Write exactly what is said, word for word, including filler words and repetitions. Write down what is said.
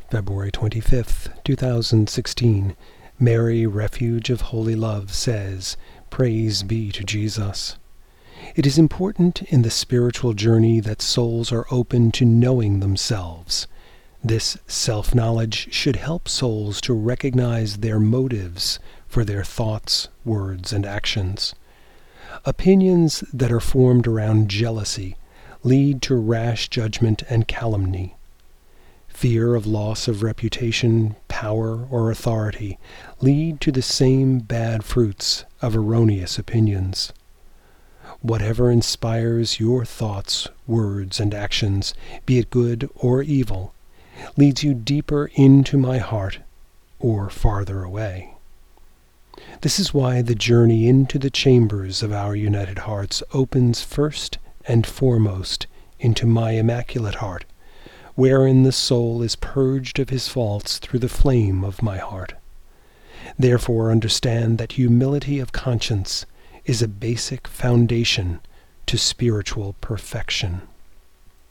February twenty-fifth, two thousand sixteen, Mary, Refuge of Holy Love, says, "Praise be to Jesus." It is important in the spiritual journey that souls are open to knowing themselves. This self-knowledge should help souls to recognize their motives for their thoughts, words, and actions. Opinions that are formed around jealousy lead to rash judgment and calumny. Fear of loss of reputation, power, or authority lead to the same bad fruits of erroneous opinions. Whatever inspires your thoughts, words, and actions, be it good or evil, leads you deeper into my heart or farther away. This is why the journey into the chambers of our united hearts opens first and foremost into my immaculate heart, wherein the soul is purged of his faults through the flame of my heart. Therefore understand that humility of conscience is a basic foundation to spiritual perfection.